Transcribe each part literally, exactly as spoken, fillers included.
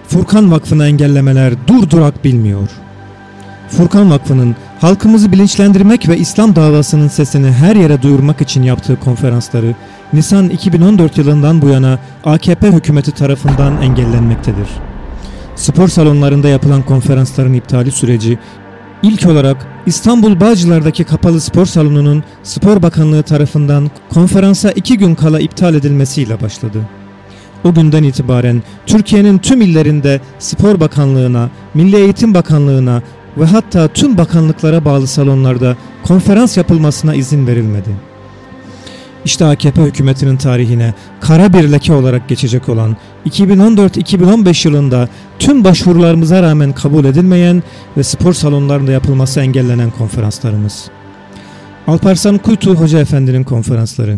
Furkan Vakfı'na engellemeler durdurak bilmiyor. Furkan Vakfı'nın halkımızı bilinçlendirmek ve İslam davasının sesini her yere duyurmak için yaptığı konferansları Nisan iki bin on dört yılından bu yana A K P hükümeti tarafından engellenmektedir. Spor salonlarında yapılan konferansların iptali süreci ilk olarak İstanbul Bağcılar'daki kapalı spor salonunun Spor Bakanlığı tarafından konferansa iki gün kala iptal edilmesiyle başladı. O günden itibaren Türkiye'nin tüm illerinde Spor Bakanlığı'na, Milli Eğitim Bakanlığı'na ve hatta tüm bakanlıklara bağlı salonlarda konferans yapılmasına izin verilmedi. İşte A K P hükümetinin tarihine kara bir leke olarak geçecek olan iki bin on dört iki bin on beş yılında tüm başvurularımıza rağmen kabul edilmeyen ve spor salonlarında yapılması engellenen konferanslarımız. Alparslan Kuytu Hoca Efendi'nin konferansları.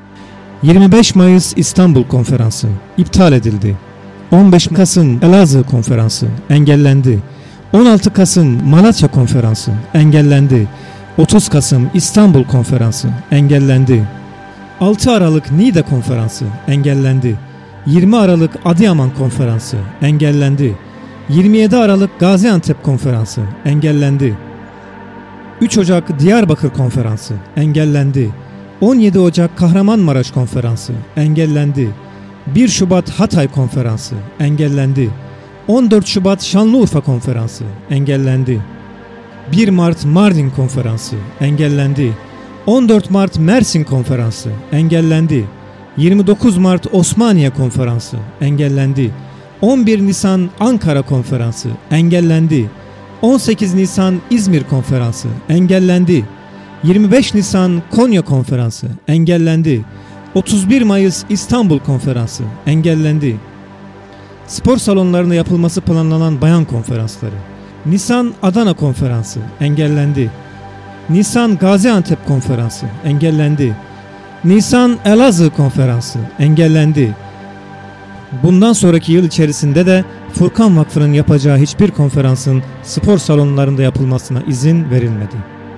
yirmi beş Mayıs İstanbul Konferansı iptal edildi. on beş Kasım Elazığ Konferansı engellendi. on altı Kasım Malatya Konferansı engellendi. otuz Kasım İstanbul Konferansı engellendi. altı Aralık Niğde Konferansı engellendi. yirmi Aralık Adıyaman Konferansı engellendi. yirmi yedi Aralık Gaziantep Konferansı engellendi. üç Ocak Diyarbakır Konferansı engellendi. on yedi Ocak Kahramanmaraş Konferansı engellendi. bir Şubat Hatay Konferansı engellendi. on dört Şubat Şanlıurfa Konferansı engellendi. bir Mart Mardin Konferansı engellendi. on dört Mart Mersin Konferansı engellendi. yirmi dokuz Mart Osmaniye Konferansı engellendi. on bir Nisan Ankara Konferansı engellendi. on sekiz Nisan İzmir Konferansı engellendi. yirmi beş Nisan Konya Konferansı engellendi. otuz bir Mayıs İstanbul Konferansı engellendi. Spor salonlarında yapılması planlanan bayan konferansları. Nisan Adana Konferansı engellendi. Nisan Gaziantep Konferansı engellendi. Nisan Elazığ Konferansı engellendi. Bundan sonraki yıl içerisinde de Furkan Vakfı'nın yapacağı hiçbir konferansın spor salonlarında yapılmasına izin verilmedi.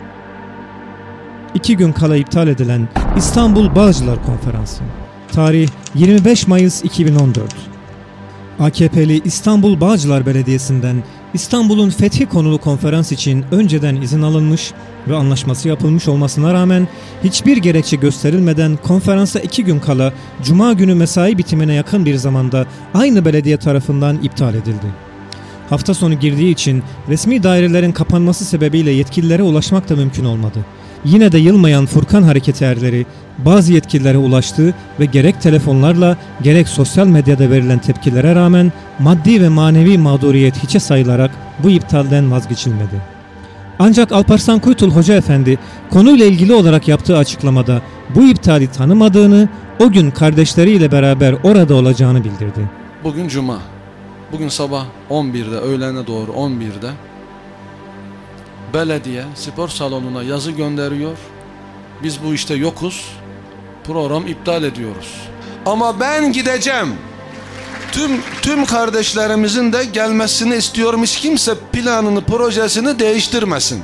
İki gün kala iptal edilen İstanbul Bağcılar Konferansı. Tarih yirmi beş Mayıs iki bin on dört. A K P'li İstanbul Bağcılar Belediyesi'nden İstanbul'un fethi konulu konferans için önceden izin alınmış ve anlaşması yapılmış olmasına rağmen hiçbir gerekçe gösterilmeden konferansa iki gün kala Cuma günü mesai bitimine yakın bir zamanda aynı belediye tarafından iptal edildi. Hafta sonu girdiği için resmi dairelerin kapanması sebebiyle yetkililere ulaşmak da mümkün olmadı. Yine de yılmayan Furkan hareketi erleri bazı yetkililere ulaştı ve gerek telefonlarla gerek sosyal medyada verilen tepkilere rağmen maddi ve manevi mağduriyet hiçe sayılarak bu iptalden vazgeçilmedi. Ancak Alparslan Kuytul Hoca Efendi konuyla ilgili olarak yaptığı açıklamada bu iptali tanımadığını, o gün kardeşleriyle beraber orada olacağını bildirdi. Bugün Cuma. Bugün sabah on birde, öğlene doğru on birde belediye spor salonuna yazı gönderiyor. Biz bu işte yokuz. Program iptal ediyoruz. Ama ben gideceğim. Tüm tüm kardeşlerimizin de gelmesini istiyorum. Hiç kimse planını, projesini değiştirmesin.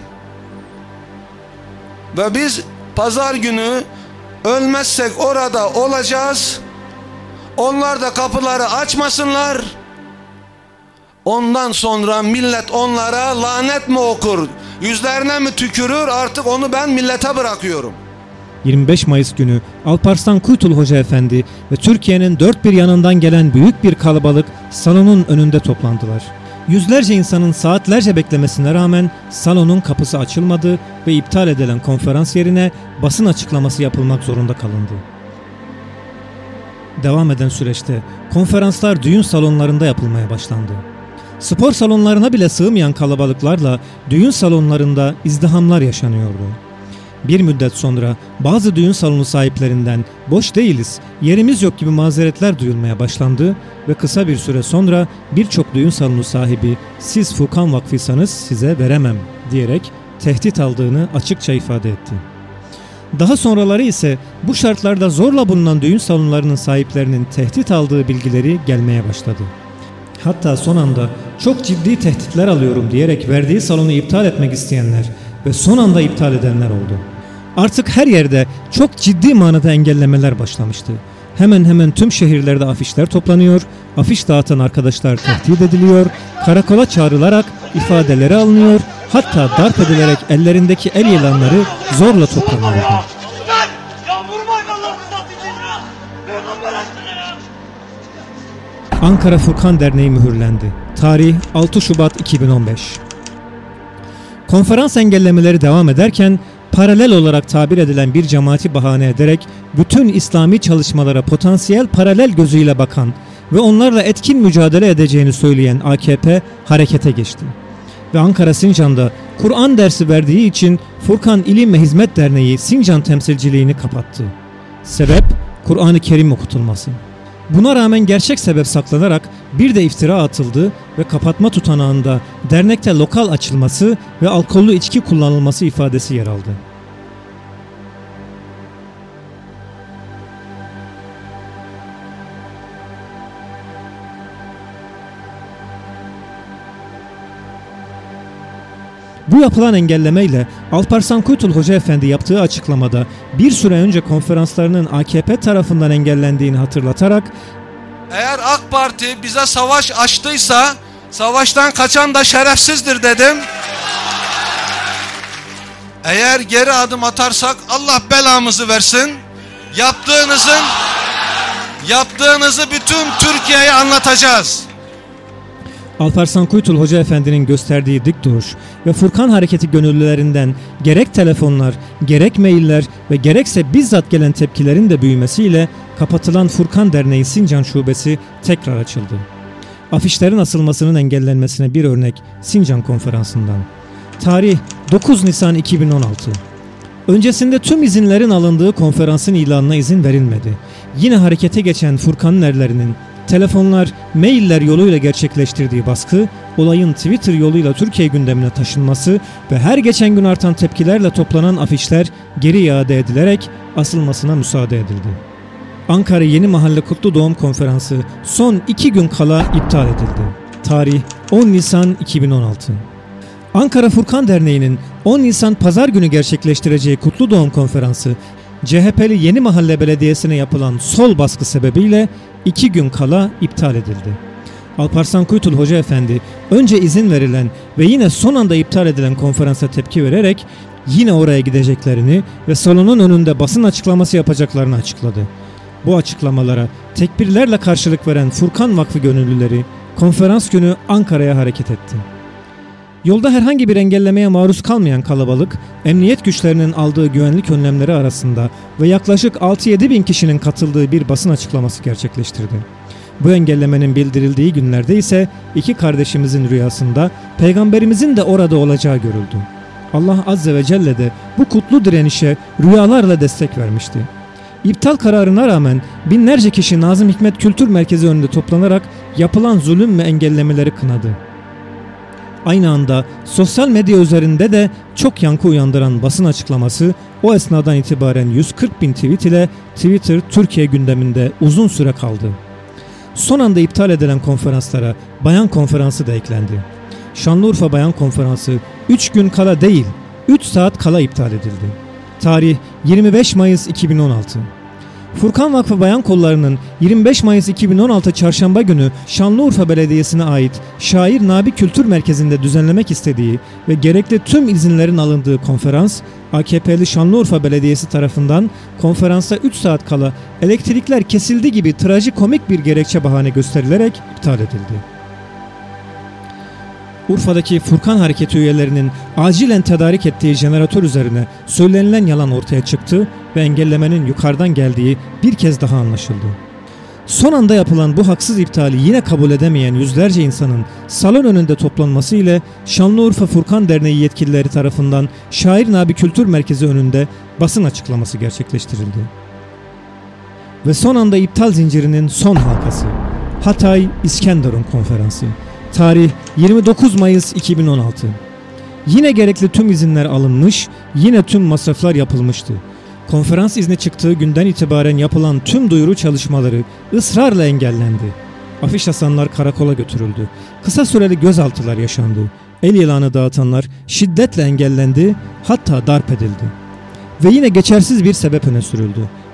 Ve biz pazar günü ölmezsek orada olacağız. Onlar da kapıları açmasınlar. Ondan sonra millet onlara lanet mi okur, yüzlerine mi tükürür, artık onu ben millete bırakıyorum. yirmi beş Mayıs günü Alparslan Kuytul Hoca Efendi ve Türkiye'nin dört bir yanından gelen büyük bir kalabalık salonun önünde toplandılar. Yüzlerce insanın saatlerce beklemesine rağmen salonun kapısı açılmadı ve iptal edilen konferans yerine basın açıklaması yapılmak zorunda kalındı. Devam eden süreçte konferanslar düğün salonlarında yapılmaya başlandı. Spor salonlarına bile sığmayan kalabalıklarla düğün salonlarında izdihamlar yaşanıyordu. Bir müddet sonra bazı düğün salonu sahiplerinden boş değiliz, yerimiz yok gibi mazeretler duyulmaya başlandı ve kısa bir süre sonra birçok düğün salonu sahibi siz Furkan Vakfıysanız size veremem diyerek tehdit aldığını açıkça ifade etti. Daha sonraları ise bu şartlarda zorla bulunan düğün salonlarının sahiplerinin tehdit aldığı bilgileri gelmeye başladı. Hatta son anda çok ciddi tehditler alıyorum diyerek verdiği salonu iptal etmek isteyenler ve son anda iptal edenler oldu. Artık her yerde çok ciddi manada engellemeler başlamıştı. hemen hemen tüm şehirlerde afişler toplanıyor, afiş dağıtan arkadaşlar tehdit ediliyor, karakola çağrılarak ifadeleri alınıyor, hatta darp edilerek ellerindeki el yılanları zorla toplanıyordu. Ankara Furkan Derneği mühürlendi. Tarih altı Şubat iki bin on beş. Konferans engellemeleri devam ederken paralel olarak tabir edilen bir cemaati bahane ederek bütün İslami çalışmalara potansiyel paralel gözüyle bakan ve onlarla etkin mücadele edeceğini söyleyen A K P harekete geçti. Ve Ankara Sincan'da Kur'an dersi verdiği için Furkan İlim ve Hizmet Derneği Sincan temsilciliğini kapattı. Sebep Kur'an-ı Kerim okutulması. Buna rağmen gerçek sebep saklanarak bir de iftira atıldı ve kapatma tutanağında dernekte lokal açılması ve alkollü içki kullanılması ifadesi yer aldı. Bu yapılan engellemeyle Alparslan Kuytul Hoca Efendi yaptığı açıklamada bir süre önce konferanslarının A K P tarafından engellendiğini hatırlatarak "Eğer AK Parti bize savaş açtıysa savaştan kaçan da şerefsizdir" dedim. "Eğer geri adım atarsak Allah belamızı versin. Yaptığınızın yaptığınızı bütün Türkiye'ye anlatacağız." Alparslan Kuytul Hoca Efendi'nin gösterdiği dik duruş ve Furkan Hareketi gönüllülerinden gerek telefonlar, gerek mailler ve gerekse bizzat gelen tepkilerin de büyümesiyle kapatılan Furkan Derneği Sincan Şubesi tekrar açıldı. Afişlerin asılmasının engellenmesine bir örnek Sincan Konferansı'ndan. Tarih dokuz Nisan iki bin on altı. Öncesinde tüm izinlerin alındığı konferansın ilanına izin verilmedi. Yine harekete geçen Furkan'ın erlerinin telefonlar, mailler yoluyla gerçekleştirdiği baskı, olayın Twitter yoluyla Türkiye gündemine taşınması ve her geçen gün artan tepkilerle toplanan afişler geri iade edilerek asılmasına müsaade edildi. Ankara Yeni Mahalle Kutlu Doğum Konferansı son iki gün kala iptal edildi. Tarih on Nisan iki bin on altı. Ankara Furkan Derneği'nin on Nisan Pazar günü gerçekleştireceği Kutlu Doğum Konferansı, C H P'li Yeni Mahalle Belediyesi'ne yapılan sol baskı sebebiyle iki gün kala iptal edildi. Alparslan Kuytul Hoca Efendi önce izin verilen ve yine son anda iptal edilen konferansa tepki vererek yine oraya gideceklerini ve salonun önünde basın açıklaması yapacaklarını açıkladı. Bu açıklamalara tekbirlerle karşılık veren Furkan Vakfı gönüllüleri konferans günü Ankara'ya hareket etti. Yolda herhangi bir engellemeye maruz kalmayan kalabalık, emniyet güçlerinin aldığı güvenlik önlemleri arasında ve yaklaşık altı yedi bin kişinin katıldığı bir basın açıklaması gerçekleştirdi. Bu engellemenin bildirildiği günlerde ise iki kardeşimizin rüyasında Peygamberimizin de orada olacağı görüldü. Allah Azze ve Celle de bu kutlu direnişe rüyalarla destek vermişti. İptal kararına rağmen binlerce kişi Nazım Hikmet Kültür Merkezi önünde toplanarak yapılan zulüm ve engellemeleri kınadı. Aynı anda sosyal medya üzerinde de çok yankı uyandıran basın açıklaması o esnadan itibaren yüz kırk bin tweet ile Twitter Türkiye gündeminde uzun süre kaldı. Son anda iptal edilen konferanslara Bayan Konferansı da eklendi. Şanlıurfa Bayan Konferansı üç gün kala değil, üç saat kala iptal edildi. Tarih yirmi beş Mayıs iki bin on altı. Furkan Vakfı Bayan Kolları'nın yirmi beş Mayıs iki bin on altı Çarşamba günü Şanlıurfa Belediyesi'ne ait Şair Nabi Kültür Merkezi'nde düzenlemek istediği ve gerekli tüm izinlerin alındığı konferans, A K P'li Şanlıurfa Belediyesi tarafından konferansa üç saat kala elektrikler kesildi gibi trajikomik bir gerekçe bahane gösterilerek iptal edildi. Urfa'daki Furkan Hareketi üyelerinin acilen tedarik ettiği jeneratör üzerine söylenilen yalan ortaya çıktı ve engellemenin yukarıdan geldiği bir kez daha anlaşıldı. Son anda yapılan bu haksız iptali yine kabul edemeyen yüzlerce insanın salon önünde toplanması ile Şanlıurfa Furkan Derneği yetkilileri tarafından Şair Nabi Kültür Merkezi önünde basın açıklaması gerçekleştirildi. Ve son anda iptal zincirinin son halkası Hatay İskenderun Konferansı. Tarih yirmi dokuz Mayıs iki bin on altı. Yine gerekli tüm izinler alınmış, yine tüm masraflar yapılmıştı. Konferans izni çıktığı günden itibaren yapılan tüm duyuru çalışmaları ısrarla engellendi. Afiş asanlar karakola götürüldü. Kısa süreli gözaltılar yaşandı. El ilanı dağıtanlar şiddetle engellendi, hatta darp edildi. Ve yine geçersiz bir sebep öne sürüldü.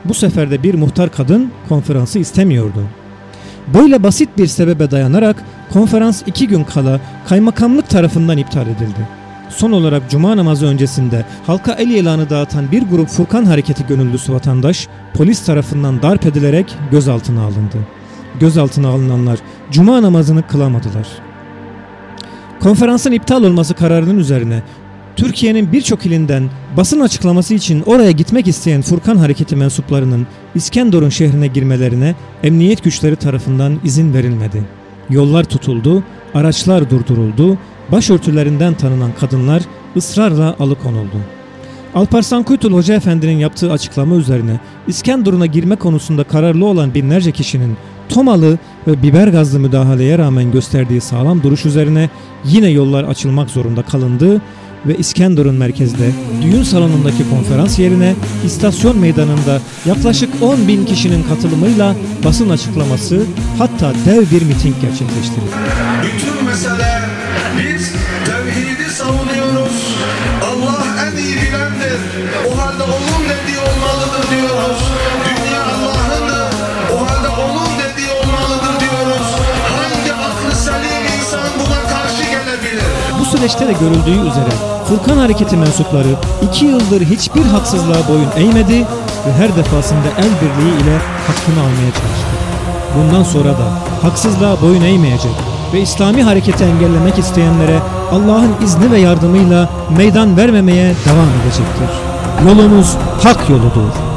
bu sefer de bir muhtar kadın konferansı istemiyordu. Böyle basit bir sebebe dayanarak konferans iki gün kala kaymakamlık tarafından iptal edildi. Son olarak cuma namazı öncesinde halka el ilanı dağıtan bir grup Furkan Hareketi gönüllüsü vatandaş polis tarafından darp edilerek gözaltına alındı. Gözaltına alınanlar cuma namazını kılamadılar. Konferansın iptal olması kararının üzerine Türkiye'nin birçok ilinden basın açıklaması için oraya gitmek isteyen Furkan Hareketi mensuplarının İskenderun şehrine girmelerine emniyet güçleri tarafından izin verilmedi. Yollar tutuldu, araçlar durduruldu, başörtülerinden tanınan kadınlar ısrarla alıkonuldu. Alparslan Kuytul Hoca Efendi'nin yaptığı açıklama üzerine İskenderun'a girme konusunda kararlı olan binlerce kişinin tomalı ve biber gazlı müdahaleye rağmen gösterdiği sağlam duruş üzerine yine yollar açılmak zorunda kalındı ve İskenderun merkezde düğün salonundaki konferans yerine istasyon meydanında yaklaşık on bin kişinin katılımıyla basın açıklaması, hatta dev bir miting gerçekleştirildi. Bütün mesele biz tevhidi savunuyoruz. Allah en iyi bilendir. O halde onun dediği olmalıdır diyoruz. Dünya Allah'ındır. O halde onun dediği olmalıdır diyoruz. Hangi aklı selim insan buna karşı gelebilir? Bu süreçte de görüldüğü üzere Furkan Hareketi mensupları iki yıldır hiçbir haksızlığa boyun eğmedi ve her defasında el birliği ile hakkını almaya çalıştı. Bundan sonra da haksızlığa boyun eğmeyecek ve İslami hareketi engellemek isteyenlere Allah'ın izni ve yardımıyla meydan vermemeye devam edecektir. Yolumuz hak yoludur.